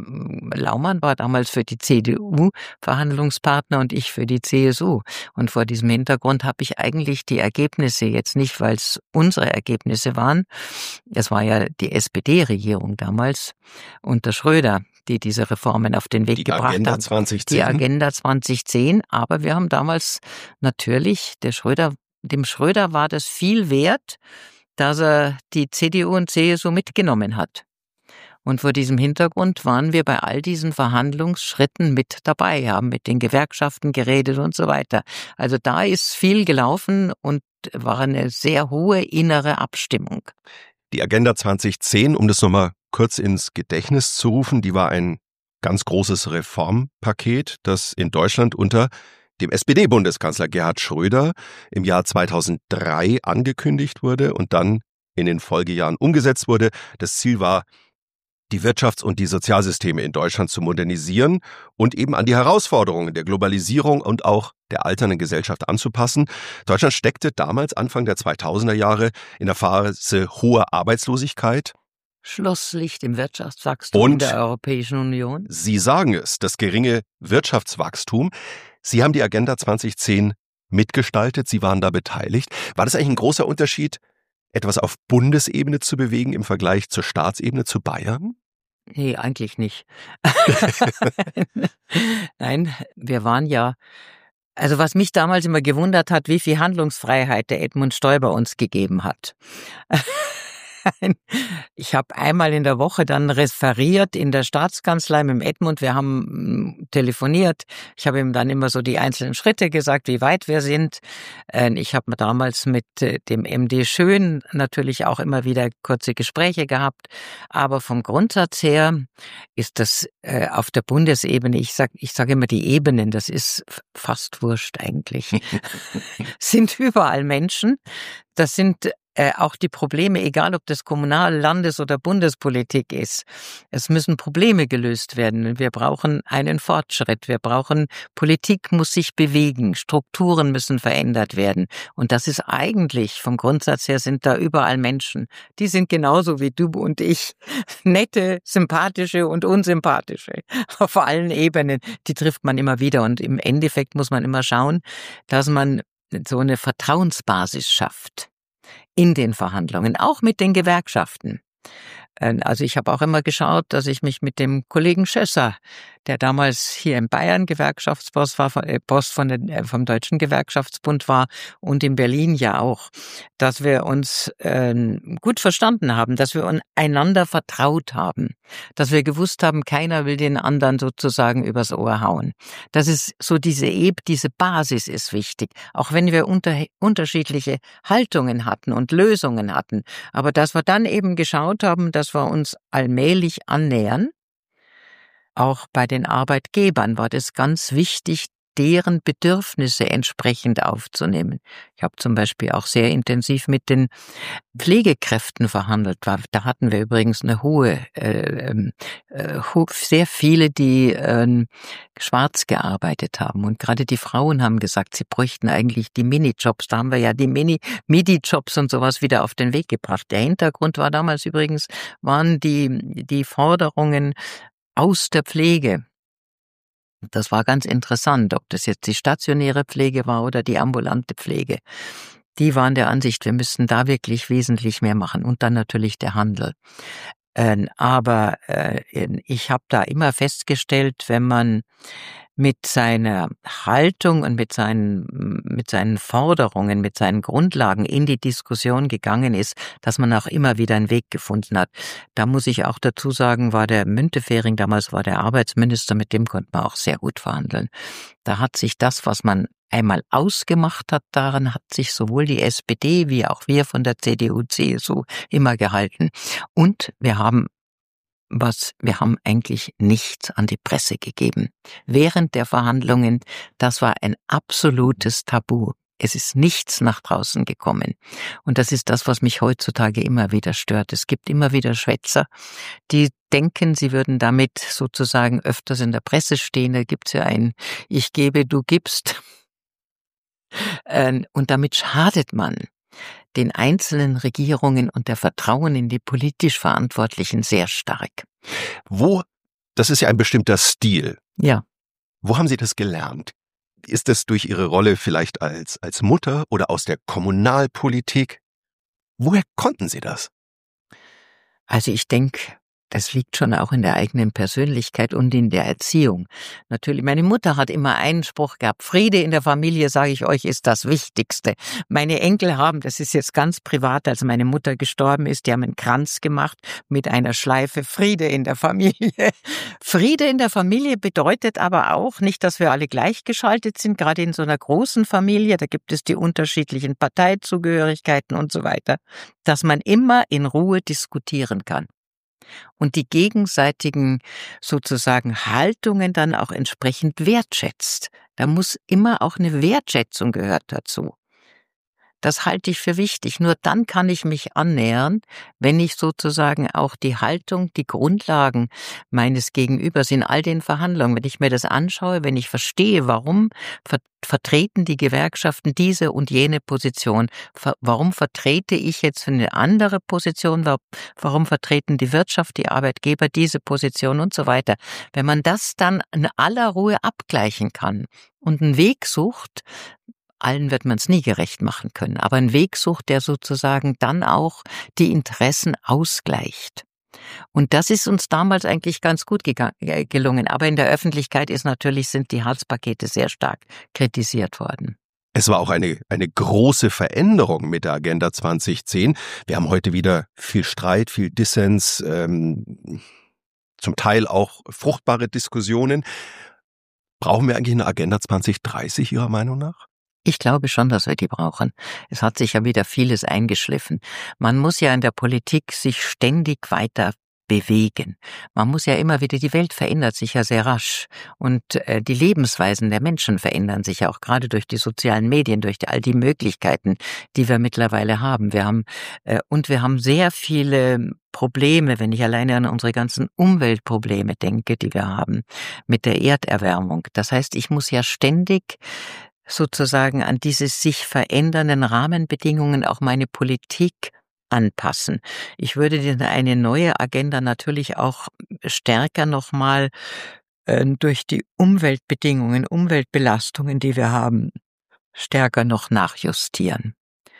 Laumann war damals für die C D U Verhandlungspartner und ich für die C S U. Und vor diesem Hintergrund habe ich eigentlich die Ergebnisse jetzt nicht, weil es unsere Ergebnisse waren. Es war ja die S P D-Regierung damals unter Schröder, die diese Reformen auf den Weg die gebracht Agenda haben. zwanzig zehn. Die Agenda zwanzig zehn. Aber wir haben damals natürlich, der Schröder, dem Schröder war das viel wert, dass er die C D U und C S U mitgenommen hat. Und vor diesem Hintergrund waren wir bei all diesen Verhandlungsschritten mit dabei, haben mit den Gewerkschaften geredet und so weiter. Also da ist viel gelaufen und war eine sehr hohe innere Abstimmung. Die Agenda zwanzig zehn, um das nochmal kurz ins Gedächtnis zu rufen, die war ein ganz großes Reformpaket, das in Deutschland unter dem S P D-Bundeskanzler Gerhard Schröder im Jahr zweitausenddrei angekündigt wurde und dann in den Folgejahren umgesetzt wurde. Das Ziel war, die Wirtschafts- und die Sozialsysteme in Deutschland zu modernisieren und eben an die Herausforderungen der Globalisierung und auch der alternden Gesellschaft anzupassen. Deutschland steckte damals Anfang der zweitausender Jahre in der Phase hoher Arbeitslosigkeit. Schlusslicht im Wirtschaftswachstum Und der Europäischen Union. Sie sagen es, das geringe Wirtschaftswachstum. Sie haben die Agenda zwanzig zehn mitgestaltet, Sie waren da beteiligt. War das eigentlich ein großer Unterschied, etwas auf Bundesebene zu bewegen im Vergleich zur Staatsebene, zu Bayern? Nee, eigentlich nicht. Nein, wir waren ja, also was mich damals immer gewundert hat, wie viel Handlungsfreiheit der Edmund Stoiber uns gegeben hat. Ich habe einmal in der Woche dann referiert in der Staatskanzlei mit dem Edmund. Wir haben telefoniert. Ich habe ihm dann immer so die einzelnen Schritte gesagt, wie weit wir sind. Ich habe damals mit dem M D Schön natürlich auch immer wieder kurze Gespräche gehabt. Aber vom Grundsatz her ist das auf der Bundesebene, ich sag, ich sage immer die Ebenen, das ist fast wurscht eigentlich. Sind überall Menschen. Das sind Äh, auch die Probleme, egal ob das Kommunal-, Landes- oder Bundespolitik ist. Es müssen Probleme gelöst werden. Wir brauchen einen Fortschritt. Wir brauchen, Politik muss sich bewegen. Strukturen müssen verändert werden. Und das ist eigentlich, vom Grundsatz her sind da überall Menschen. Die sind genauso wie du und ich. Nette, sympathische und unsympathische. Auf allen Ebenen. Die trifft man immer wieder. Und im Endeffekt muss man immer schauen, dass man so eine Vertrauensbasis schafft. In den Verhandlungen, auch mit den Gewerkschaften. Also ich habe auch immer geschaut, dass ich mich mit dem Kollegen Schösser, der damals hier in Bayern Gewerkschaftsboss war, Boss von den, vom Deutschen Gewerkschaftsbund war und in Berlin ja auch, dass wir uns äh, gut verstanden haben, dass wir einander vertraut haben, dass wir gewusst haben, keiner will den anderen sozusagen übers Ohr hauen. Das ist so diese Eb, diese Basis ist wichtig, auch wenn wir unter, unterschiedliche Haltungen hatten und Lösungen hatten, aber dass wir dann eben geschaut haben, dass wir uns allmählich annähern. Auch bei den Arbeitgebern war das ganz wichtig, deren Bedürfnisse entsprechend aufzunehmen. Ich habe zum Beispiel auch sehr intensiv mit den Pflegekräften verhandelt. Da hatten wir übrigens eine hohe, äh, äh, sehr viele, die äh, schwarz gearbeitet haben. Und gerade die Frauen haben gesagt, sie bräuchten eigentlich die Minijobs. Da haben wir ja die Mini, Midi-Jobs und sowas wieder auf den Weg gebracht. Der Hintergrund war damals übrigens, waren die, die Forderungen aus der Pflege. Das war ganz interessant, ob das jetzt die stationäre Pflege war oder die ambulante Pflege. Die waren der Ansicht, wir müssten da wirklich wesentlich mehr machen. Und dann natürlich der Handel. Äh, aber äh, ich habe da immer festgestellt, wenn man mit seiner Haltung und mit seinen, mit seinen Forderungen, mit seinen Grundlagen in die Diskussion gegangen ist, dass man auch immer wieder einen Weg gefunden hat. Da muss ich auch dazu sagen, war der Müntefering, damals war der Arbeitsminister, mit dem konnte man auch sehr gut verhandeln. Da hat sich das, was man einmal ausgemacht hat, daran hat sich sowohl die S P D wie auch wir von der C D U, C S U immer gehalten. Und wir haben was, wir haben eigentlich nichts an die Presse gegeben. Während der Verhandlungen, das war ein absolutes Tabu. Es ist nichts nach draußen gekommen. Und das ist das, was mich heutzutage immer wieder stört. Es gibt immer wieder Schwätzer, die denken, sie würden damit sozusagen öfters in der Presse stehen. Da gibt's ja ein Ich gebe, du gibst. Und damit schadet man den einzelnen Regierungen und der Vertrauen in die politisch Verantwortlichen sehr stark. Wo, das ist ja ein bestimmter Stil. Ja. Wo haben Sie das gelernt? Ist das durch Ihre Rolle vielleicht als, als Mutter oder aus der Kommunalpolitik? Woher konnten Sie das? Also ich denke, das liegt schon auch in der eigenen Persönlichkeit und in der Erziehung. Natürlich, meine Mutter hat immer einen Spruch gehabt: Friede in der Familie, sage ich euch, ist das Wichtigste. Meine Enkel haben, das ist jetzt ganz privat, als meine Mutter gestorben ist, die haben einen Kranz gemacht mit einer Schleife Friede in der Familie. Friede in der Familie bedeutet aber auch nicht, dass wir alle gleichgeschaltet sind, gerade in so einer großen Familie, da gibt es die unterschiedlichen Parteizugehörigkeiten und so weiter, dass man immer in Ruhe diskutieren kann. Und die gegenseitigen sozusagen Haltungen dann auch entsprechend wertschätzt. Da muss immer auch eine Wertschätzung gehört dazu. Das halte ich für wichtig. Nur dann kann ich mich annähern, wenn ich sozusagen auch die Haltung, die Grundlagen meines Gegenübers in all den Verhandlungen, wenn ich mir das anschaue, wenn ich verstehe, warum ver- vertreten die Gewerkschaften diese und jene Position, ver- warum vertrete ich jetzt eine andere Position, wa- warum vertreten die Wirtschaft, die Arbeitgeber diese Position und so weiter. Wenn man das dann in aller Ruhe abgleichen kann und einen Weg sucht, allen wird man es nie gerecht machen können, aber einen Weg sucht, der sozusagen dann auch die Interessen ausgleicht. Und das ist uns damals eigentlich ganz gut gega- gelungen. Aber in der Öffentlichkeit ist natürlich, sind die Hartz-Pakete sehr stark kritisiert worden. Es war auch eine, eine große Veränderung mit der Agenda zwanzig zehn. Wir haben heute wieder viel Streit, viel Dissens, ähm, zum Teil auch fruchtbare Diskussionen. Brauchen wir eigentlich eine Agenda zwanzig dreißig Ihrer Meinung nach? Ich glaube schon, dass wir die brauchen. Es hat sich ja wieder vieles eingeschliffen. Man muss ja in der Politik sich ständig weiter bewegen. Man muss ja immer wieder, die Welt verändert sich ja sehr rasch und äh, die Lebensweisen der Menschen verändern sich ja auch gerade durch die sozialen Medien, durch die, all die Möglichkeiten, die wir mittlerweile haben. Wir haben äh, und wir haben sehr viele Probleme, wenn ich alleine an unsere ganzen Umweltprobleme denke, die wir haben mit der Erderwärmung. Das heißt, ich muss ja ständig sozusagen an diese sich verändernden Rahmenbedingungen auch meine Politik anpassen. Ich würde eine neue Agenda natürlich auch stärker nochmal äh, durch die Umweltbedingungen, Umweltbelastungen, die wir haben, stärker noch nachjustieren.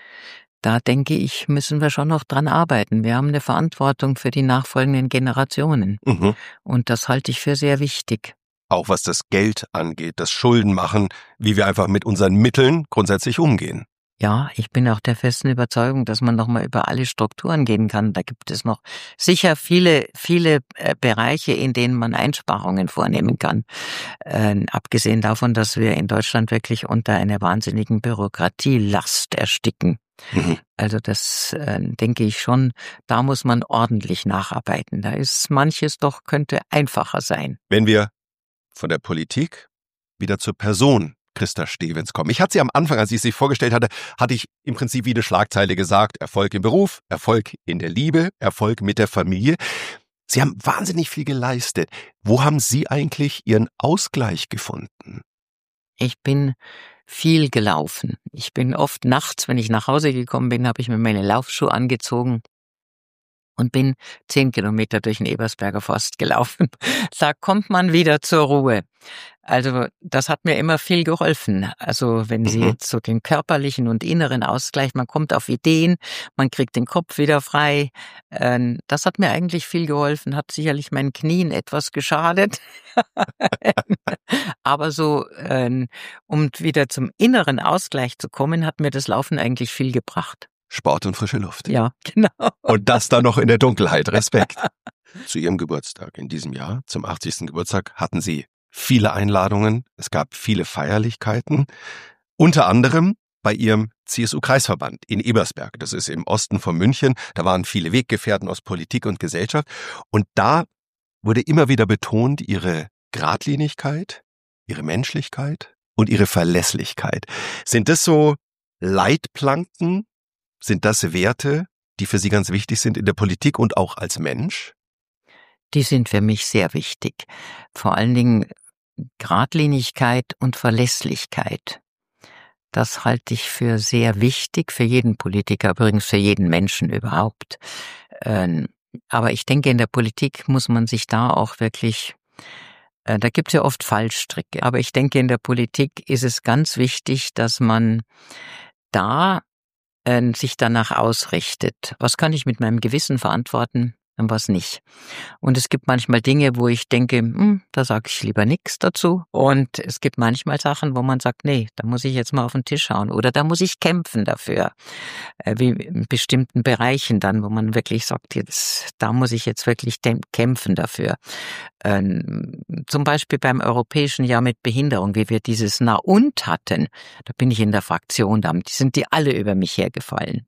Da denke ich, müssen wir schon noch dran arbeiten. Wir haben eine Verantwortung für die nachfolgenden Generationen. Mhm. Und das halte ich für sehr wichtig. Auch was das Geld angeht, das Schuldenmachen, wie wir einfach mit unseren Mitteln grundsätzlich umgehen. Ja, ich bin auch der festen Überzeugung, dass man noch mal über alle Strukturen gehen kann. Da gibt es noch sicher viele, viele äh, Bereiche, in denen man Einsparungen vornehmen kann. Äh, abgesehen davon, dass wir in Deutschland wirklich unter einer wahnsinnigen Bürokratielast ersticken. Mhm. Also das äh, denke ich schon, da muss man ordentlich nacharbeiten. Da ist manches doch, könnte einfacher sein. Wenn wir von der Politik wieder zur Person Christa Stevens kommen. Ich hatte sie am Anfang, als ich sie vorgestellt hatte, hatte ich im Prinzip wie eine Schlagzeile gesagt: Erfolg im Beruf, Erfolg in der Liebe, Erfolg mit der Familie. Sie haben wahnsinnig viel geleistet. Wo haben Sie eigentlich Ihren Ausgleich gefunden? Ich bin viel gelaufen. Ich bin oft nachts, wenn ich nach Hause gekommen bin, habe ich mir meine Laufschuhe angezogen und bin zehn Kilometer durch den Ebersberger Forst gelaufen. Da kommt man wieder zur Ruhe. Also das hat mir immer viel geholfen. Also wenn Sie Mhm. jetzt so den körperlichen und inneren Ausgleich, man kommt auf Ideen, man kriegt den Kopf wieder frei. Ähm, Das hat mir eigentlich viel geholfen, hat sicherlich meinen Knien etwas geschadet. Aber so, ähm, um wieder zum inneren Ausgleich zu kommen, hat mir das Laufen eigentlich viel gebracht. Sport und frische Luft. Ja, genau. Und das dann noch in der Dunkelheit. Respekt. Zu Ihrem Geburtstag in diesem Jahr, zum achtzigsten Geburtstag, hatten Sie viele Einladungen. Es gab viele Feierlichkeiten. Unter anderem bei Ihrem C S U-Kreisverband in Ebersberg. Das ist im Osten von München. Da waren viele Weggefährten aus Politik und Gesellschaft. Und da wurde immer wieder betont Ihre Geradlinigkeit, Ihre Menschlichkeit und Ihre Verlässlichkeit. Sind das so Leitplanken? Sind das Werte, die für Sie ganz wichtig sind in der Politik und auch als Mensch? Die sind für mich sehr wichtig. Vor allen Dingen Geradlinigkeit und Verlässlichkeit. Das halte ich für sehr wichtig, für jeden Politiker, übrigens für jeden Menschen überhaupt. Ähm, Aber ich denke, in der Politik muss man sich da auch wirklich, äh, da gibt es ja oft Fallstricke, aber ich denke, in der Politik ist es ganz wichtig, dass man da äh, sich danach ausrichtet. Was kann ich mit meinem Gewissen verantworten und was nicht? Und es gibt manchmal Dinge, wo ich denke, hm, da sage ich lieber nichts dazu. Und es gibt manchmal Sachen, wo man sagt, nee, da muss ich jetzt mal auf den Tisch schauen oder da muss ich kämpfen dafür. Äh, wie in bestimmten Bereichen dann, wo man wirklich sagt, jetzt, da muss ich jetzt wirklich kämpfen dafür. Ähm, zum Beispiel beim Europäischen Jahr mit Behinderung, wie wir dieses Na und hatten, da bin ich in der Fraktion, da sind die alle über mich hergefallen.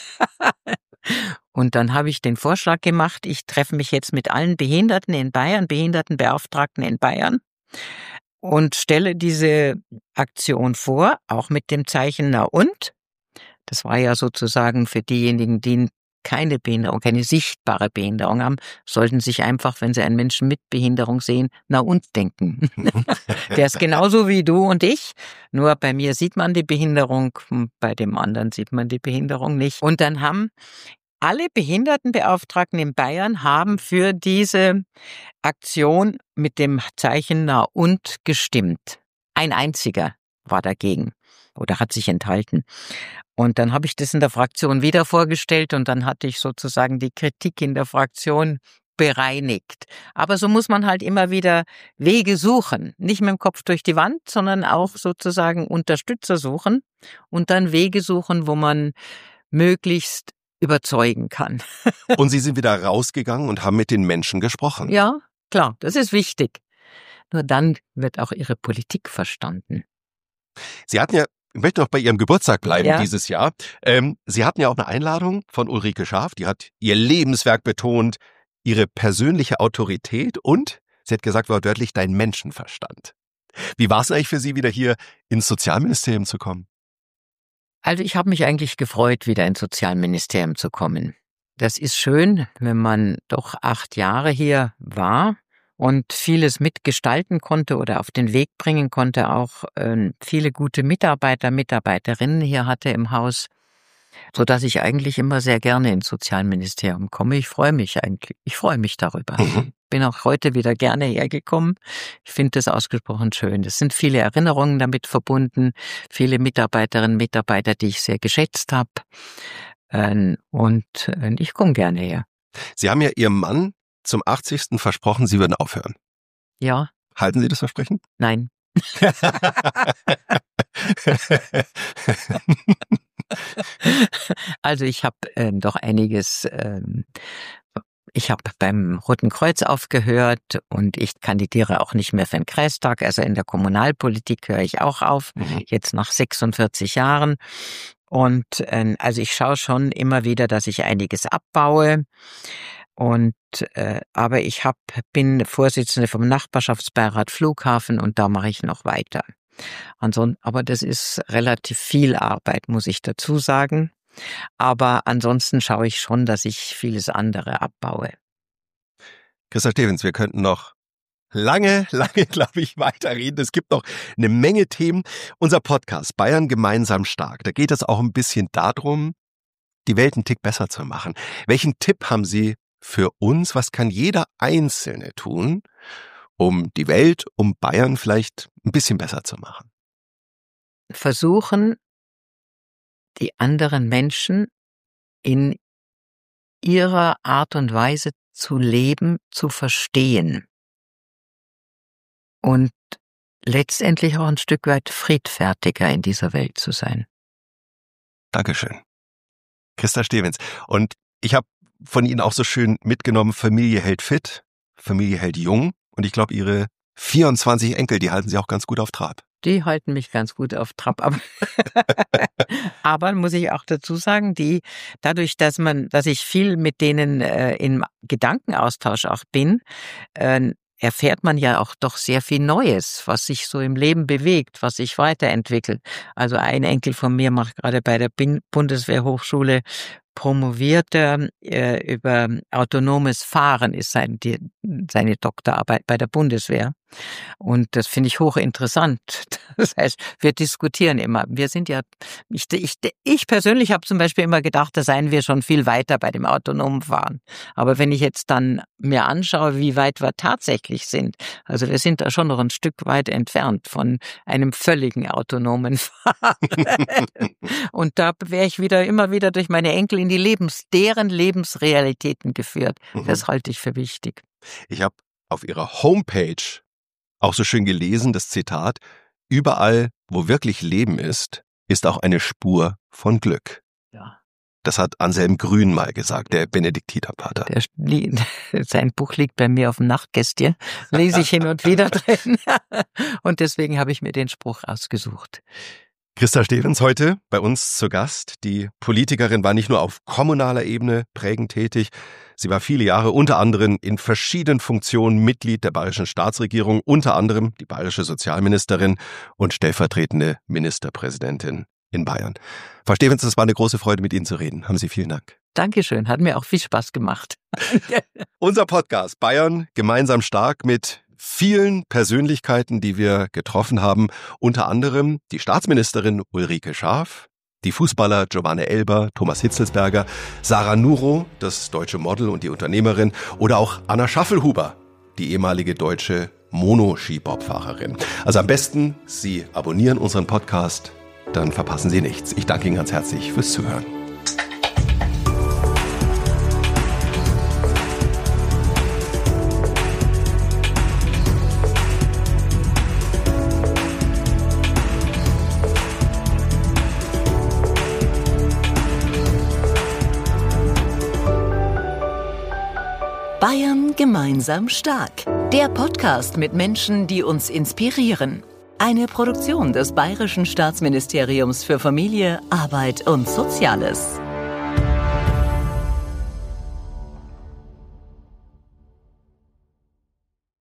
Und dann habe ich den Vorschlag gemacht, ich treffe mich jetzt mit allen Behinderten in Bayern, Behindertenbeauftragten in Bayern und stelle diese Aktion vor, auch mit dem Zeichen Na und. Das war ja sozusagen für diejenigen, die keine Behinderung, keine sichtbare Behinderung haben, sollten sich einfach, wenn sie einen Menschen mit Behinderung sehen, Na und denken. Der ist genauso wie du und ich, nur bei mir sieht man die Behinderung, bei dem anderen sieht man die Behinderung nicht. Und dann haben alle Behindertenbeauftragten in Bayern haben für diese Aktion mit dem Zeichen Na und gestimmt. Ein einziger war dagegen oder hat sich enthalten. Und dann habe ich das in der Fraktion wieder vorgestellt und dann hatte ich sozusagen die Kritik in der Fraktion bereinigt. Aber so muss man halt immer wieder Wege suchen. Nicht mit dem Kopf durch die Wand, sondern auch sozusagen Unterstützer suchen und dann Wege suchen, wo man möglichst überzeugen kann. Und Sie sind wieder rausgegangen und haben mit den Menschen gesprochen. Ja, klar, das ist wichtig. Nur dann wird auch Ihre Politik verstanden. Sie hatten ja, ich möchte noch bei Ihrem Geburtstag bleiben Ja. dieses Jahr. Ähm, Sie hatten ja auch eine Einladung von Ulrike Schaaf, die hat ihr Lebenswerk betont, ihre persönliche Autorität und sie hat gesagt, wortwörtlich, dein Menschenverstand. Wie war es eigentlich für Sie, wieder hier ins Sozialministerium zu kommen? Also ich habe mich eigentlich gefreut, wieder ins Sozialministerium zu kommen. Das ist schön, wenn man doch acht Jahre hier war und vieles mitgestalten konnte oder auf den Weg bringen konnte, auch äh, viele gute Mitarbeiter, Mitarbeiterinnen hier hatte im Haus, so dass ich eigentlich immer sehr gerne ins Sozialministerium komme. Ich freue mich eigentlich, ich freue mich darüber. Mhm. Bin auch heute wieder gerne hergekommen. Ich finde das ausgesprochen schön. Es sind viele Erinnerungen damit verbunden, viele Mitarbeiterinnen und Mitarbeiter, die ich sehr geschätzt habe. Und ich komme gerne her. Sie haben ja Ihrem Mann zum achtzigsten versprochen, Sie würden aufhören. Ja. Halten Sie das Versprechen? Nein. Also ich habe ähm, doch einiges, ähm, ich habe beim Roten Kreuz aufgehört und ich kandidiere auch nicht mehr für den Kreistag, also in der Kommunalpolitik höre ich auch auf, Mhm. jetzt nach sechsundvierzig Jahren. Und äh, also ich schaue schon immer wieder, dass ich einiges abbaue. Und äh, aber ich hab, bin Vorsitzende vom Nachbarschaftsbeirat Flughafen und da mache ich noch weiter. Ansonsten, aber das ist relativ viel Arbeit, muss ich dazu sagen. Aber ansonsten schaue ich schon, dass ich vieles andere abbaue. Christa Stevens, wir könnten noch lange, lange, glaube ich, weiterreden. Es gibt noch eine Menge Themen. Unser Podcast Bayern gemeinsam stark, da geht es auch ein bisschen darum, die Welt einen Tick besser zu machen. Welchen Tipp haben Sie für uns? Was kann jeder Einzelne tun, um die Welt, um Bayern vielleicht ein bisschen besser zu machen? Versuchen, die anderen Menschen in ihrer Art und Weise zu leben, zu verstehen und letztendlich auch ein Stück weit friedfertiger in dieser Welt zu sein. Dankeschön. Christa Stevens. Und ich habe von Ihnen auch so schön mitgenommen, Familie hält fit, Familie hält jung. Und ich glaube, Ihre vierundzwanzig Enkel, die halten Sie auch ganz gut auf Trab. Die halten mich ganz gut auf Trab. Aber, aber muss ich auch dazu sagen, die dadurch, dass man, dass ich viel mit denen äh, im Gedankenaustausch auch bin, äh, erfährt man ja auch doch sehr viel Neues, was sich so im Leben bewegt, was sich weiterentwickelt. Also ein Enkel von mir macht gerade bei der Bundeswehrhochschule promoviert er äh, über autonomes Fahren, ist sein, die, seine Doktorarbeit bei der Bundeswehr. Und das finde ich hochinteressant. Das heißt, wir diskutieren immer. Wir sind ja, ich, ich, ich persönlich habe zum Beispiel immer gedacht, da seien wir schon viel weiter bei dem autonomen Fahren. Aber wenn ich jetzt dann mir anschaue, wie weit wir tatsächlich sind, also wir sind da schon noch ein Stück weit entfernt von einem völligen autonomen Fahren. Und da wäre ich wieder immer wieder durch meine Enkel in die Lebens, deren Lebensrealitäten geführt. Mhm. Das halte ich für wichtig. Ich habe auf Ihrer Homepage auch so schön gelesen, das Zitat: Überall, wo wirklich Leben ist, ist auch eine Spur von Glück. Ja. Das hat Anselm Grün mal gesagt, der Benediktinerpater. Der, sein Buch liegt bei mir auf dem Nachtkästchen, lese ich hin und wieder drin. Und deswegen habe ich mir den Spruch ausgesucht. Christa Stevens heute bei uns zu Gast. Die Politikerin war nicht nur auf kommunaler Ebene prägend tätig, sie war viele Jahre unter anderem in verschiedenen Funktionen Mitglied der bayerischen Staatsregierung, unter anderem die bayerische Sozialministerin und stellvertretende Ministerpräsidentin in Bayern. Frau Stevens, es war eine große Freude, mit Ihnen zu reden. Haben Sie vielen Dank. Dankeschön, hat mir auch viel Spaß gemacht. Unser Podcast Bayern gemeinsam stark mit vielen Persönlichkeiten, die wir getroffen haben, unter anderem die Staatsministerin Ulrike Schaaf, die Fußballer Giovanni Elber, Thomas Hitzelsberger, Sarah Nuro, das deutsche Model und die Unternehmerin, oder auch Anna Schaffelhuber, die ehemalige deutsche Mono-Ski-Bob-Fahrerin. Also am besten, Sie abonnieren unseren Podcast, dann verpassen Sie nichts. Ich danke Ihnen ganz herzlich fürs Zuhören. Bayern gemeinsam stark. Der Podcast mit Menschen, die uns inspirieren. Eine Produktion des Bayerischen Staatsministeriums für Familie, Arbeit und Soziales.